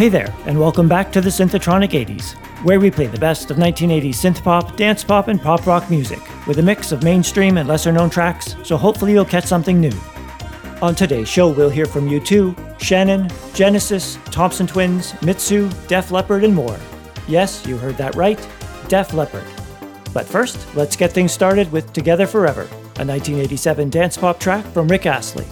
Hey there, and welcome back to the Synthotronic 80s, where we play the best of 1980s synth pop, dance pop, and pop rock music, with a mix of mainstream and lesser known tracks, so hopefully you'll catch something new. On today's show, we'll hear from U2, Shannon, Genesis, Thompson Twins, Mitsu, Def Leppard, and more. Yes, you heard that right, Def Leppard. But first, let's get things started with Together Forever, a 1987 dance pop track from Rick Astley.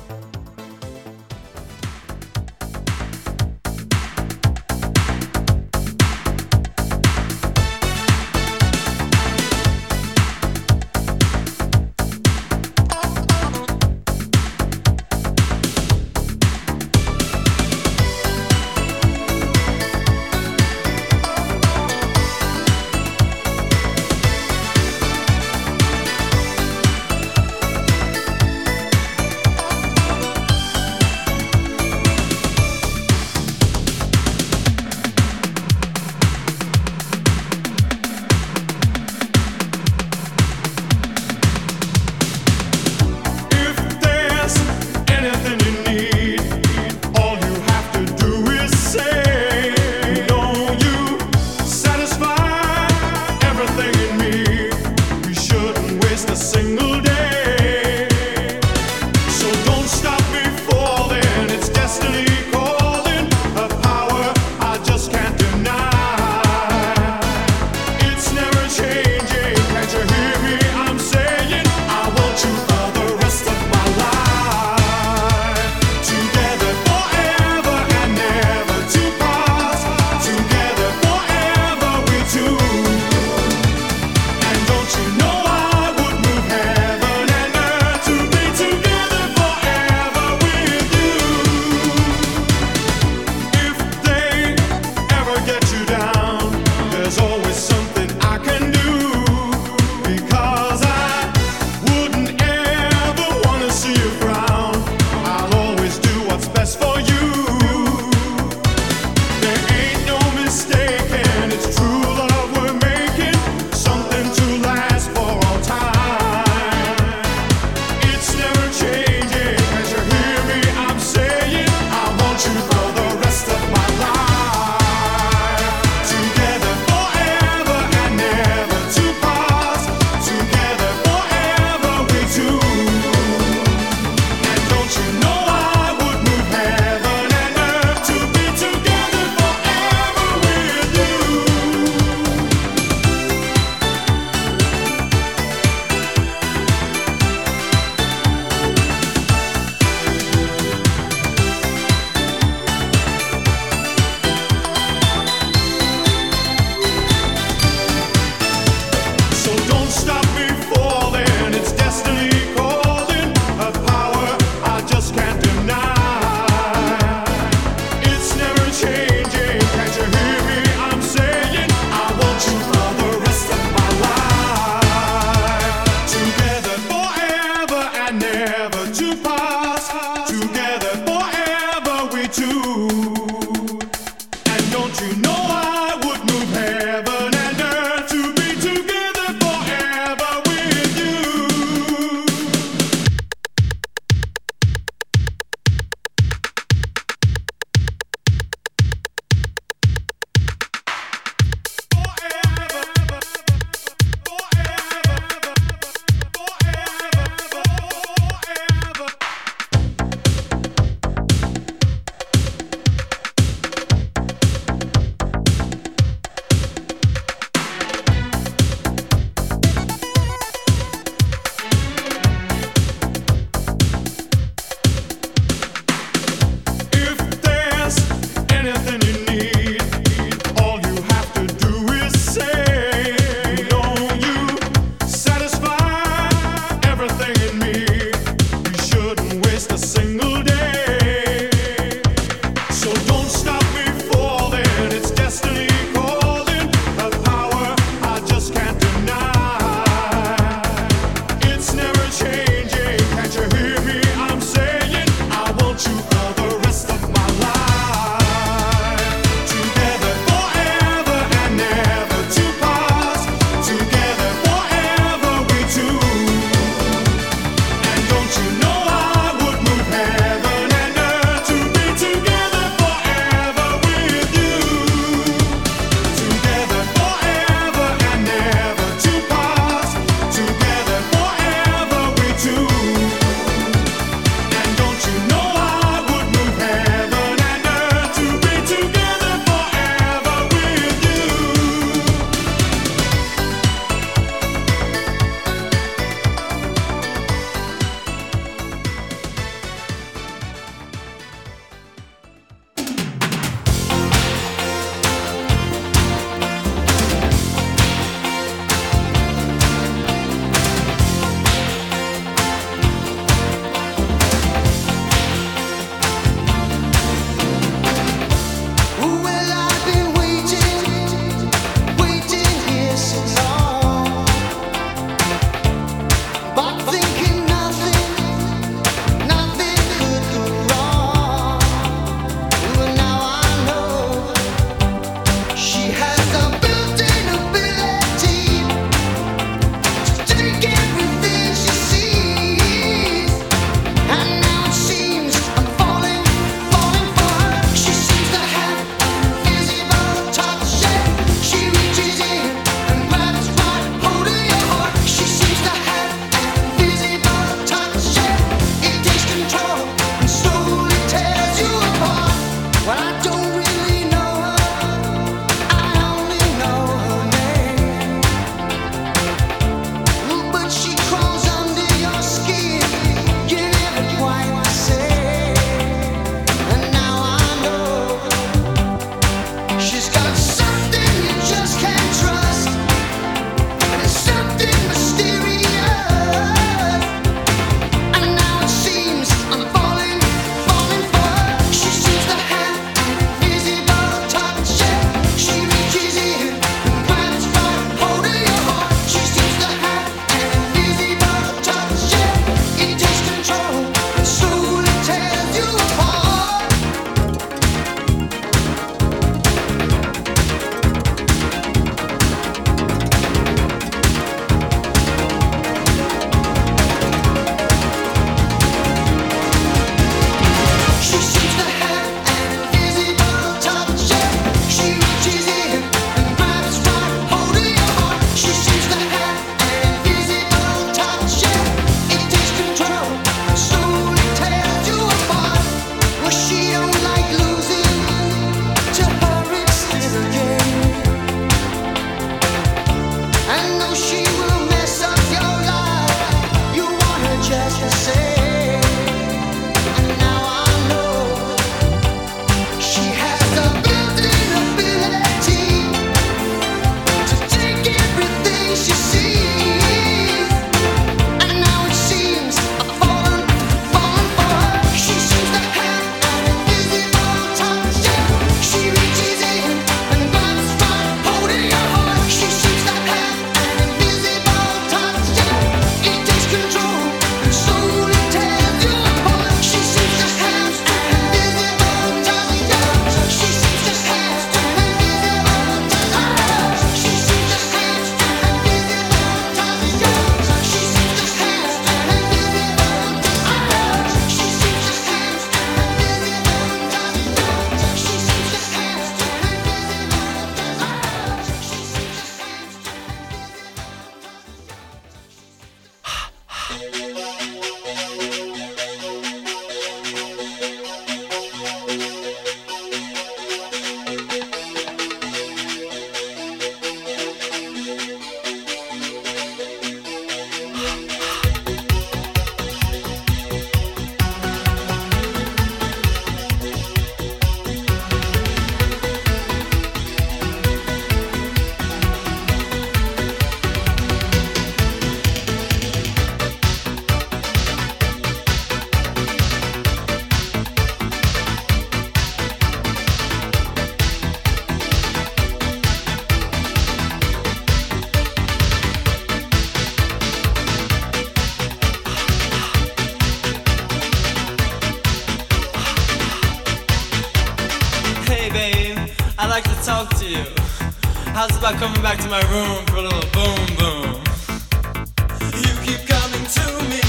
like to talk to you. How's about coming back to my room for a little boom boom? You keep coming to me.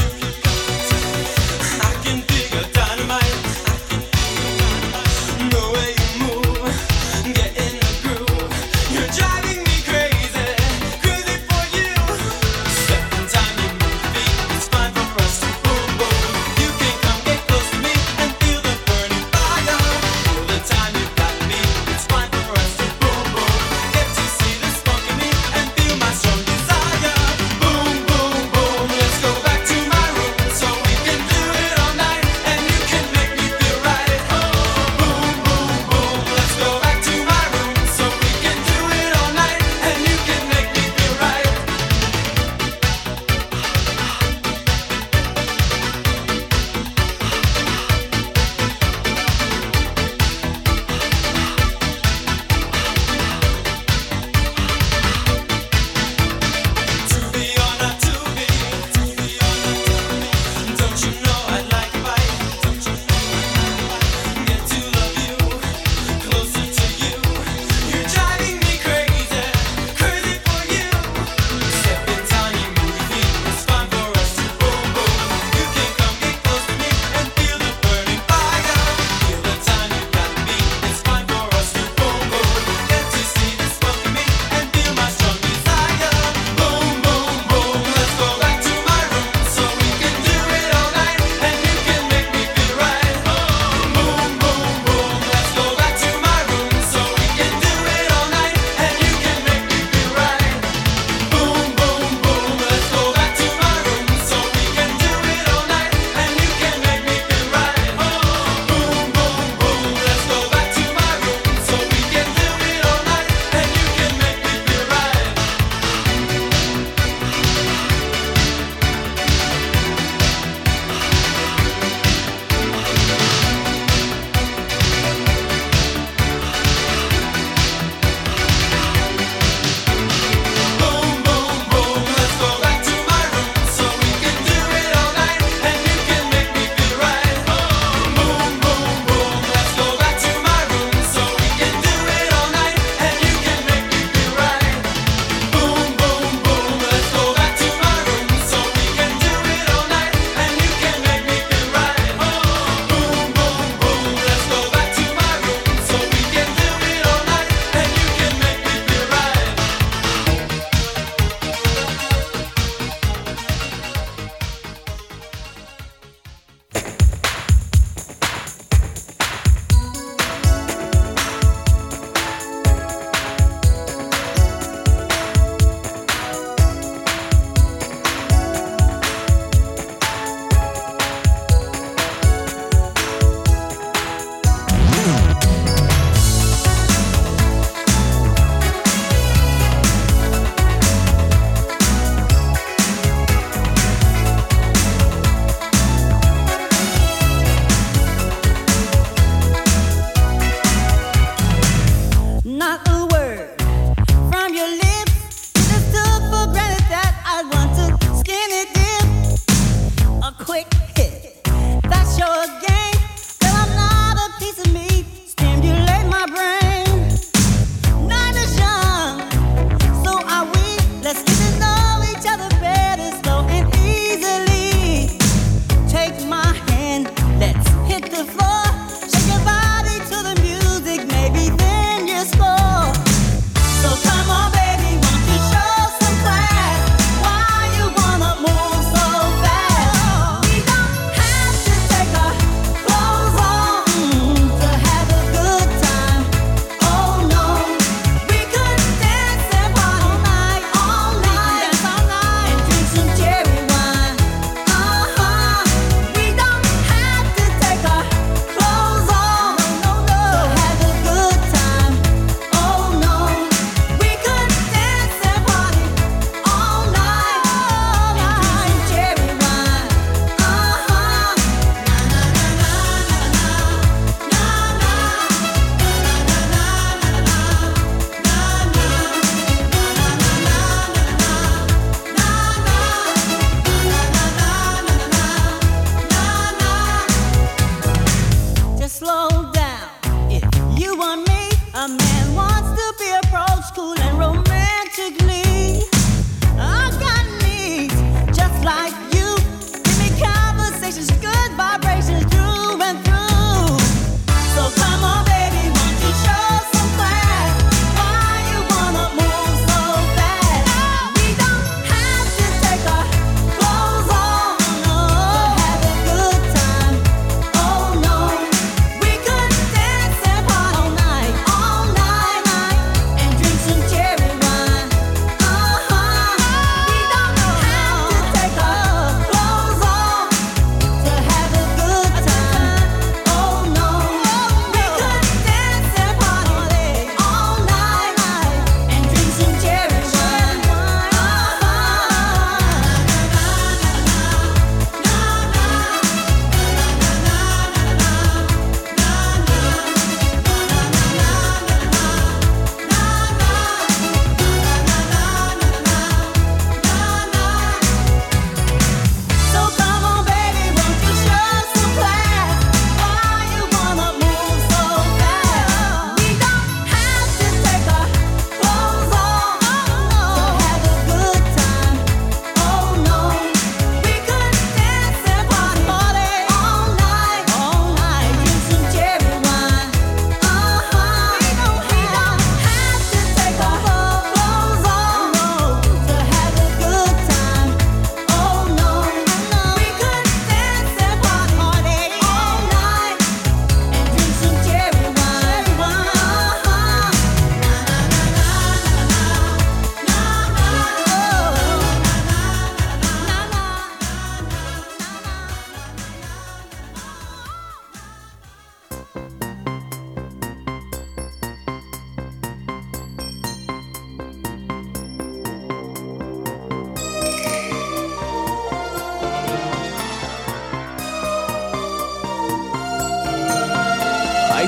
I can feel your dynamite. The way you move, get in the groove. You're driving me crazy, crazy for you. Second time you move feet, it's fine for us to boom boom. You can come get close to me and feel the burning fire. All the time you got me, it's fine for us to boom boom. Get to see the spark in me and feel my strong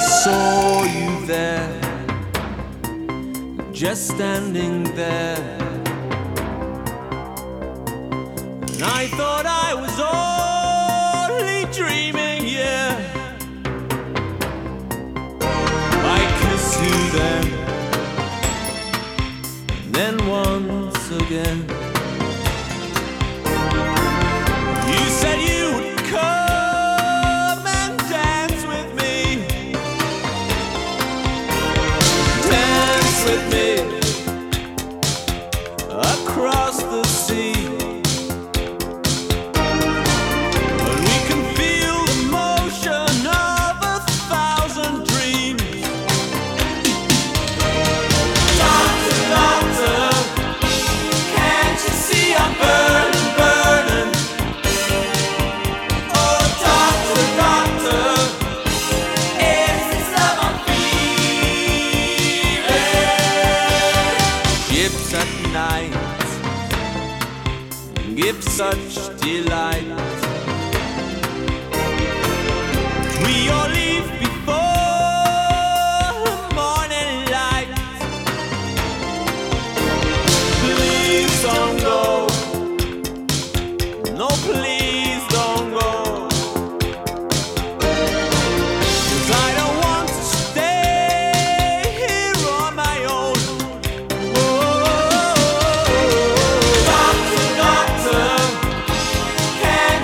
saw you there, just standing there, and I thought I was only dreaming, yeah. I kissed you then once again. You said you would come and dance with me, dance with me across the sea. And we can feel the motion of 1,000 dreams. Doctor, doctor, can't you see I'm burning, burning? Oh, doctor, doctor, is this love I'm feeling? Ships at night give such delight. We all leave before morning light. Please don't go. No, please don't go. 'Cause I don't want to stay here on my own. Oh, doctor, doctor, can't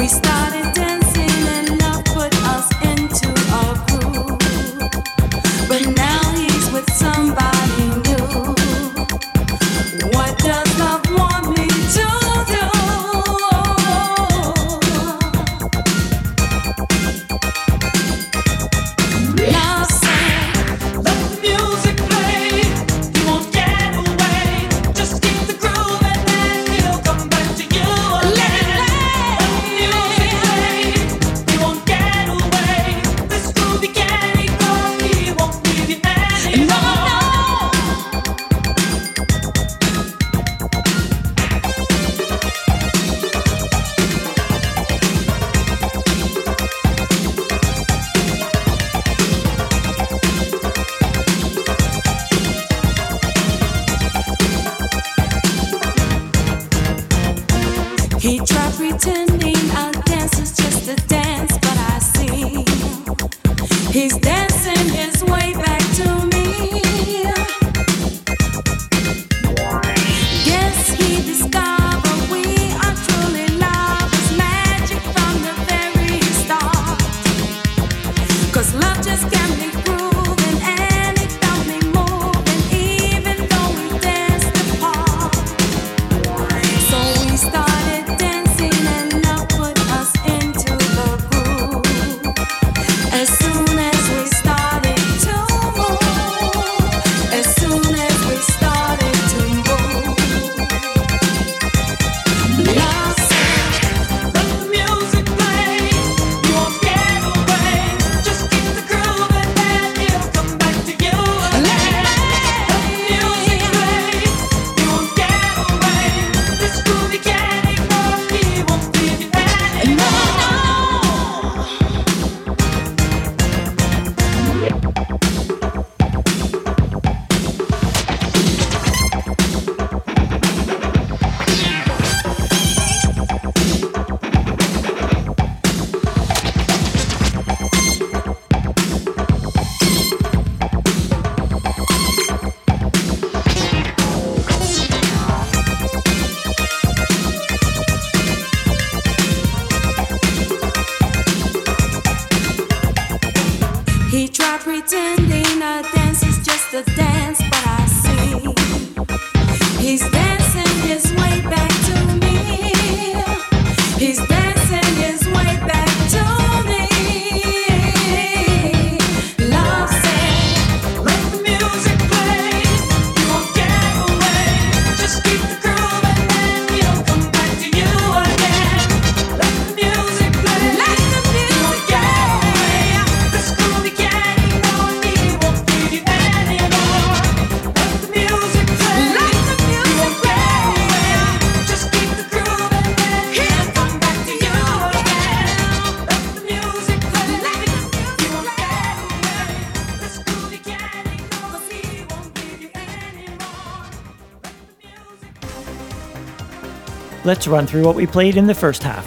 Let's run through what we played in the first half.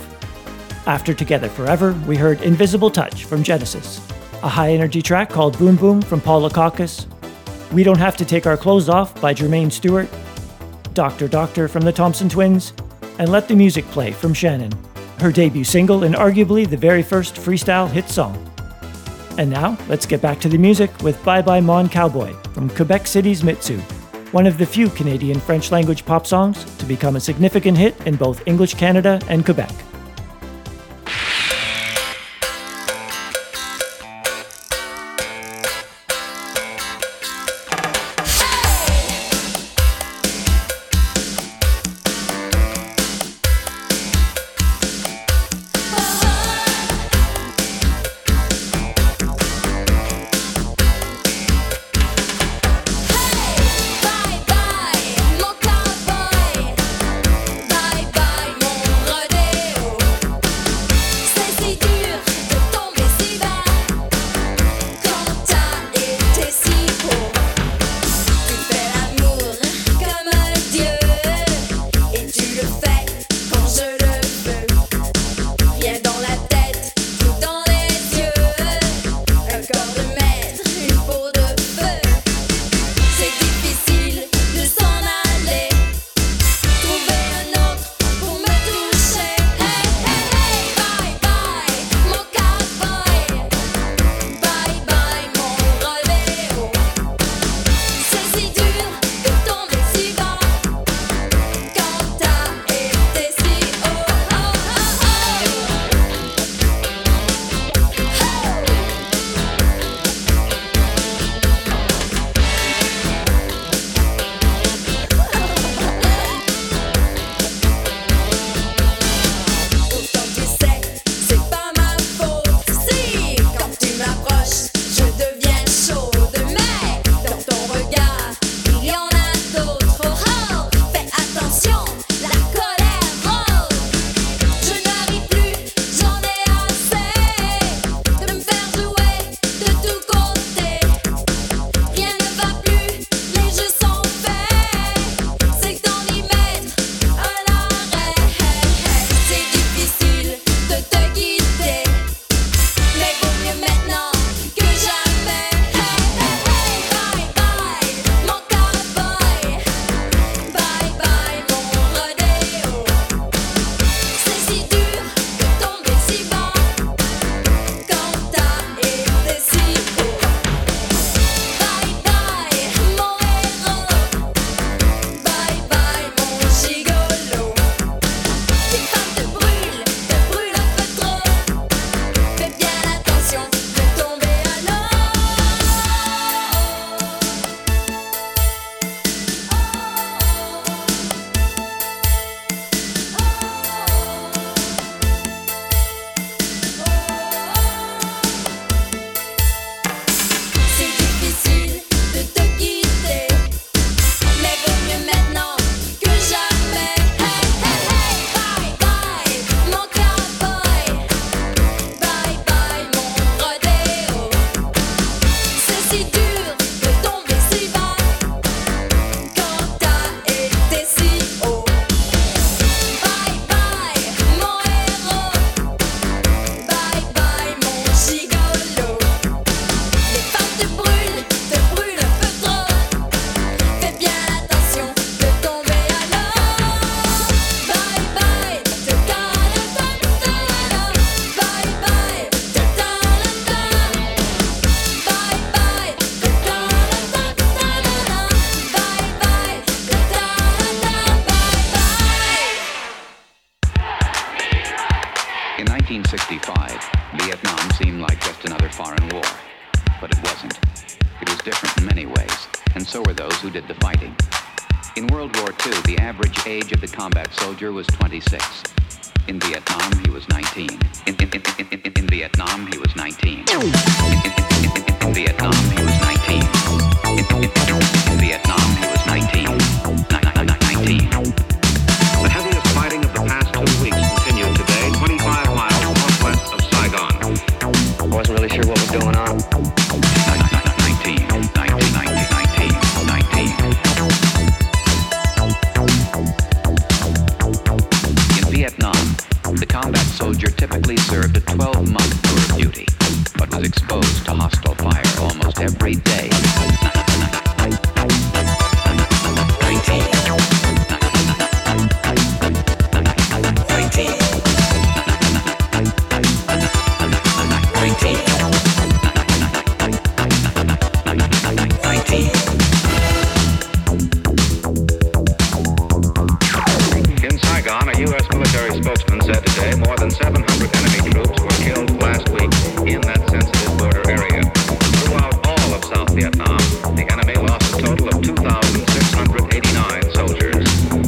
After Together Forever, we heard Invisible Touch from Genesis, a high-energy track called Boom Boom from Paul Lukakis, We Don't Have to Take Our Clothes Off by Jermaine Stewart, Doctor Doctor from the Thompson Twins, and Let the Music Play from Shannon, her debut single and arguably the very first freestyle hit song. And now, let's get back to the music with Bye Bye Mon Cowboy from Quebec City's Mitsu, one of the few Canadian French-language pop songs to become a significant hit in both English Canada and Quebec. Bye bye, mon cowboy. Bye bye, mon rodéo. In 1965, Vietnam seemed like just another foreign war. But it wasn't. It was different in many ways, and so were those who did the fighting. In World War II, the average age of the combat soldier was 26. In Vietnam, he was 19. In Vietnam, he was 19. In Vietnam, he was 19. In Vietnam, he was 19. 19. The heaviest fighting of the past 2 weeks continued today, 25 miles northwest of Saigon. I wasn't really sure what was going on. 19. In Vietnam, the combat soldier typically served a 12-month tour of duty, but was exposed to hostile fire almost every day. 19. In Saigon, a U.S. military spokesman said today more than 700 enemy troops were killed last week in that sensitive border area. Throughout all of South Vietnam, the enemy lost a total of 2,689 soldiers.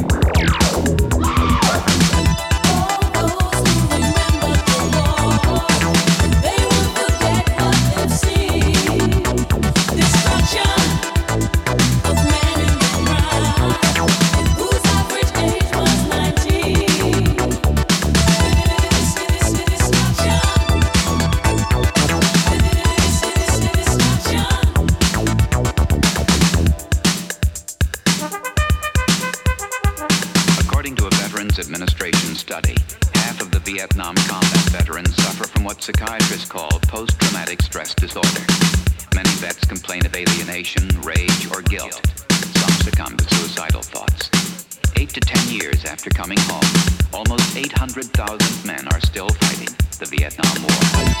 According to a Veterans Administration study, half of the Vietnam combat veterans suffer from what psychiatrists call post-traumatic stress disorder. Many vets complain of alienation, rage, or guilt. Some succumb to suicidal thoughts. 8 to 10 years after coming home, almost 800,000 men are still fighting the Vietnam War.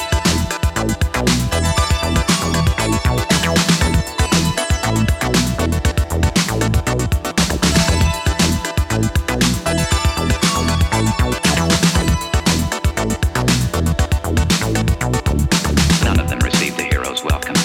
None of them received the hero's welcome.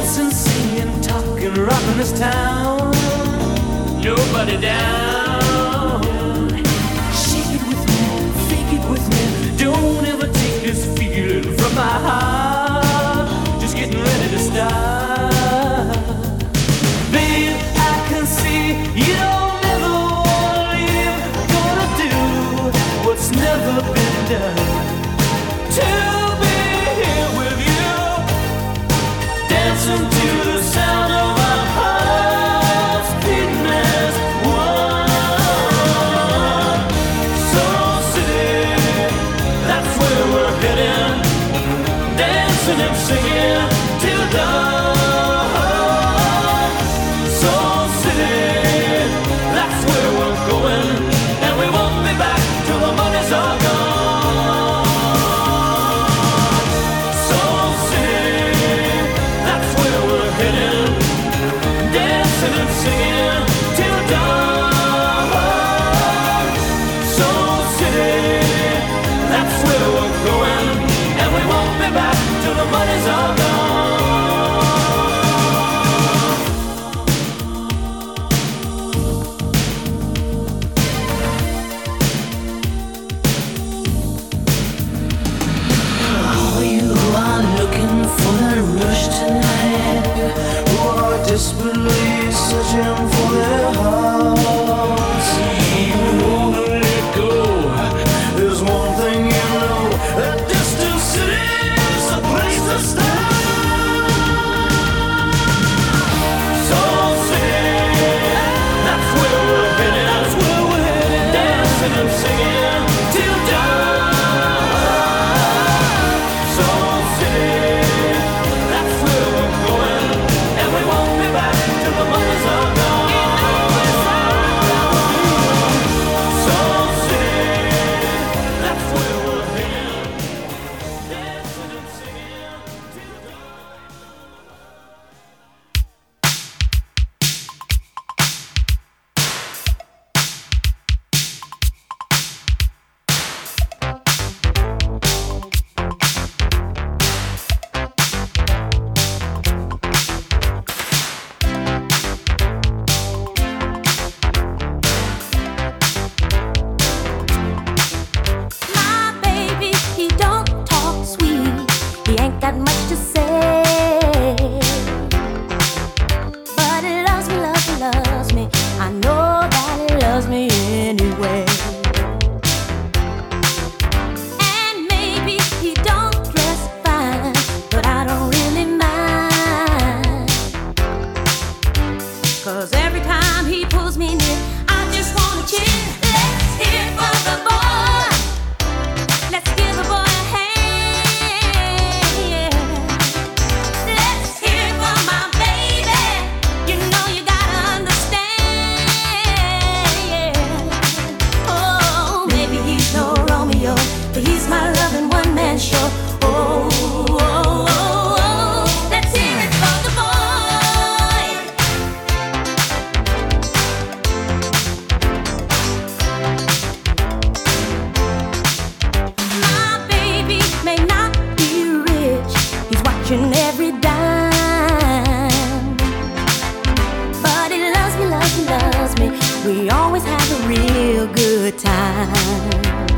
dancing, singing, talking, rocking this town. Nobody down. Shake it with me, fake it with me. Don't ever take this feeling from my heart. Just getting ready to start. Babe, I can see you don't ever wanna leave. Gonna do what's never been done. To be here with you, dancing to the sound of our hearts beating as one. Soul City, that's where we're heading, dancing and singing till dawn. Soul City, that's where we're going, and we won't be back till the money's all gone. Soul City, that's where we're heading, dancing and singing till dawn. Soul City, that's where we're going, and we won't be back till the money's all gone. You are looking for that rush tonight, who are desperately searching for their hearts. You wanna let go. There's one thing you know, that distant city is the place to start. Soul City, that's where we're headed. That's where we're headed, dancing and singing till dawn. Soul City, that's where we're going, and we won't be back till the money's all gone. Soul City, that's where we're headed, dancing and singing till dawn. My baby, he don't talk sweet. He ain't got much to say. But he loves me, loves me, loves me. I know that he loves me anyway. And maybe he don't dress fine, but I don't really mind. 'Cause every time he pulls me near, I just wanna cheer. Let's hear it for the boy. Let's give the boy a hand. Let's hear it for my baby. You know you gotta understand. Oh, maybe he's no Romeo, but he's my loving one-man show. Oh, oh, oh, oh. Let's hear it for the boy. My baby may not be rich, he's watching every dime. But he loves me, loves me, loves me. We always have a real good time.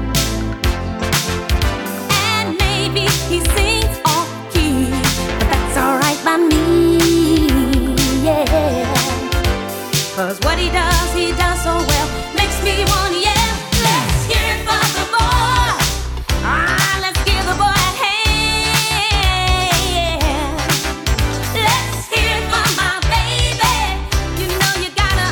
And maybe he sings off key, but that's alright by me, yeah. 'Cause what he does so well, makes me wanna yell. Let's hear it for the boy. Ah, let's give the boy a hand. Let's hear it for my baby. You know you gotta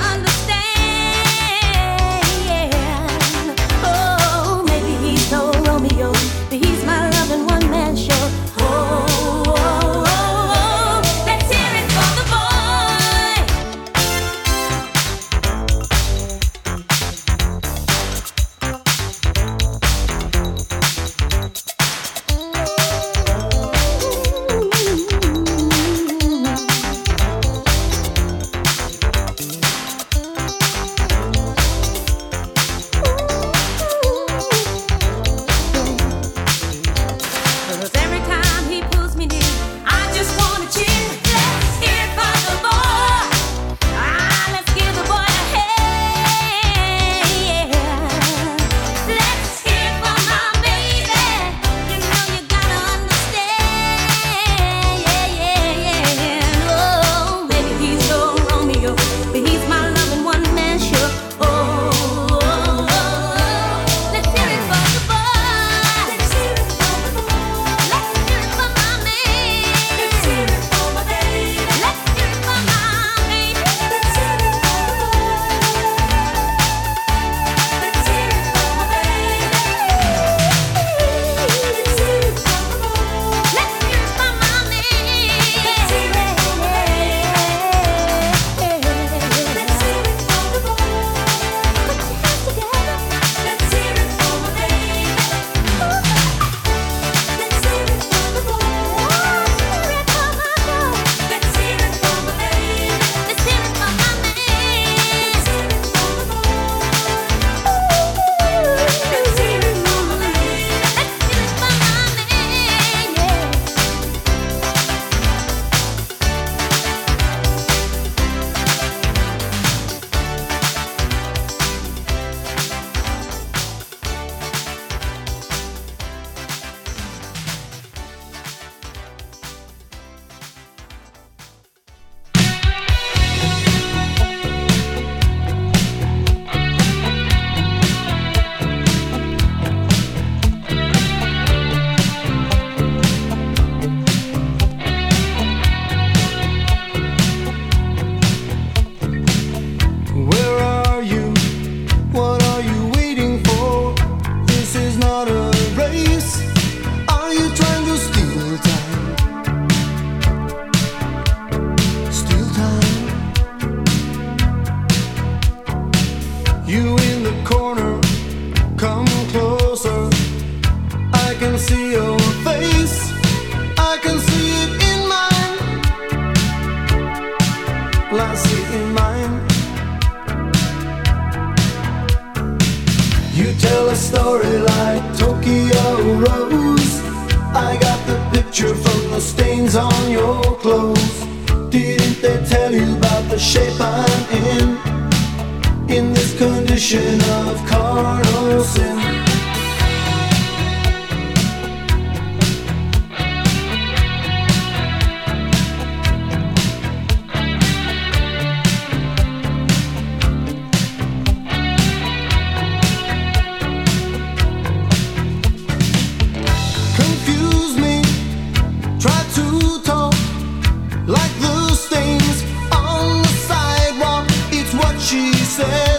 understand. Oh, maybe he's no Romeo, but he's my loving one-man show. Oh, oh, oh, oh. Let's hear it for the boy. see your face, I can see it in mine. Well, I see it in mine. You tell a story like Tokyo Rose. I got the picture from the stains on your clothes. Didn't they tell you about the shape I'm in this condition of carnal sin? Confuse me, try to talk like the stains on the sidewalk. It's what she said,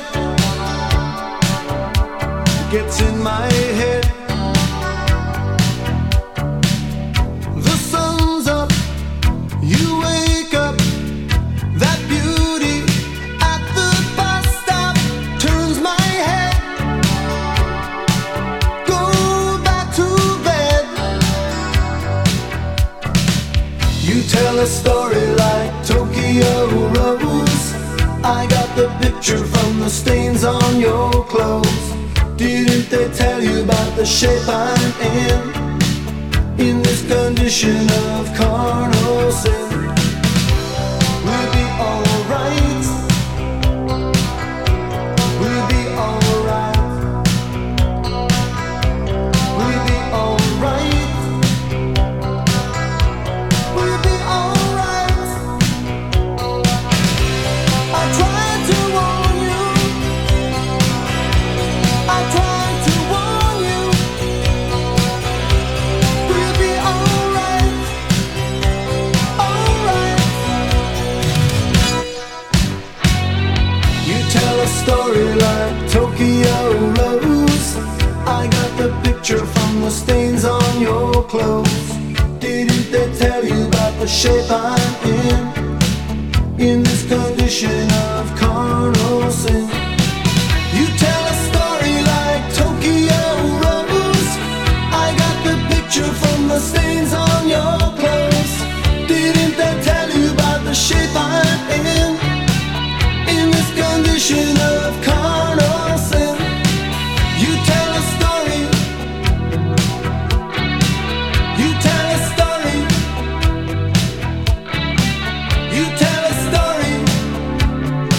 gets in my head. The sun's up, you wake up. That beauty at the bus stop turns my head. Go back to bed. You tell a story like Tokyo Rose. I got the picture from the stains on your clothes. Didn't they tell you about the shape I'm in this condition of carnal sin? We'll be alright. We'll be alright. We'll be alright. We'll be alright. I tried to warn you. I tried to warn you. We'll be alright. Alright. You tell a story like Tokyo Rose. I got the picture from the stains on your clothes. Didn't they tell you about the shape I'm in this condition of carnal sin? You tell a story like Tokyo Rose. I got the picture from the stains on your clothes. Didn't they tell you about the shape I'm in this condition of carnal sin? You tell a story. You tell a story. You tell a story.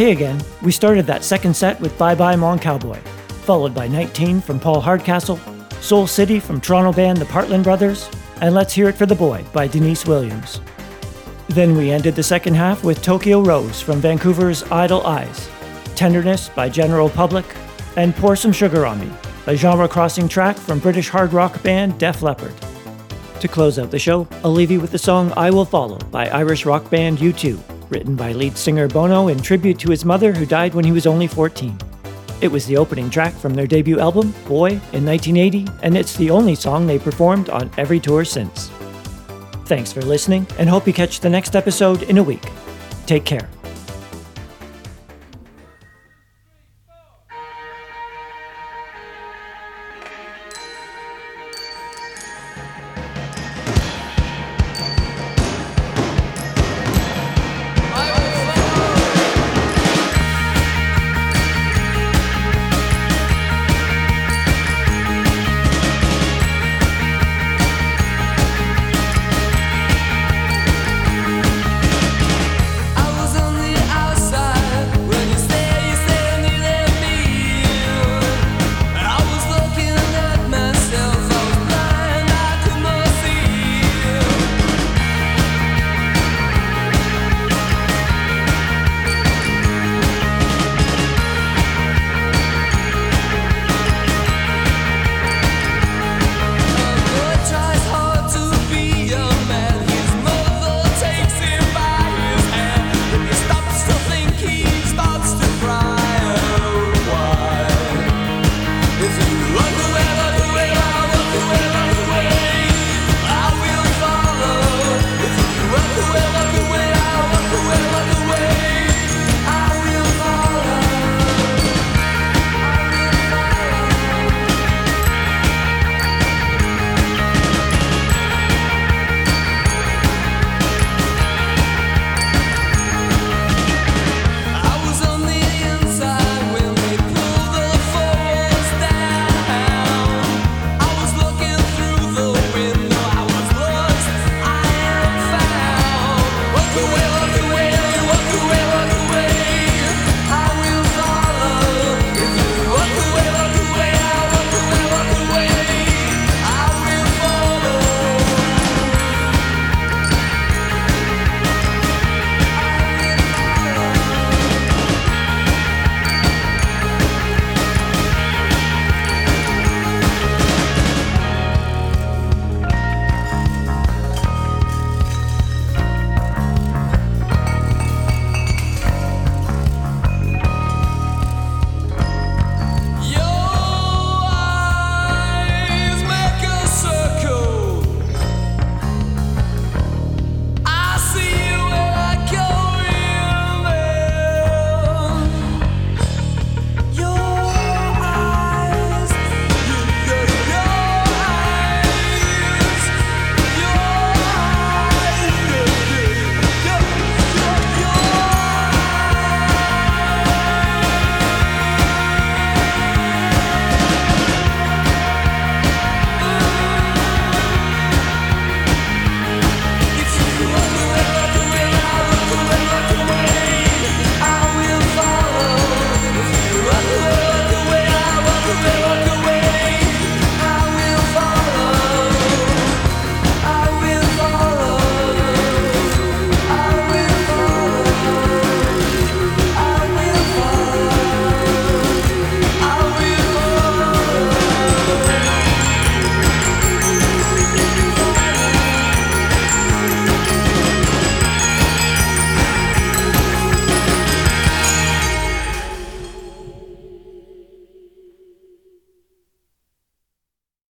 Hey Again, we started that second set with Bye Bye Mon Cowboy, followed by 19 from Paul Hardcastle, Soul City from Toronto band the Partland Brothers, and Let's Hear It for the Boy by Denise Williams. Then we ended the second half with Tokyo Rose from Vancouver's Idle Eyes, Tenderness by General Public, and Pour Some Sugar on Me, a genre-crossing track from British hard rock band Def Leppard. To close out the show, I'll leave you with the song I Will Follow by Irish rock band U2, written by lead singer Bono in tribute to his mother who died when he was only 14. It was the opening track from their debut album, Boy, in 1980, and it's the only song they performed on every tour since. Thanks for listening, and hope you catch the next episode in a week. Take care.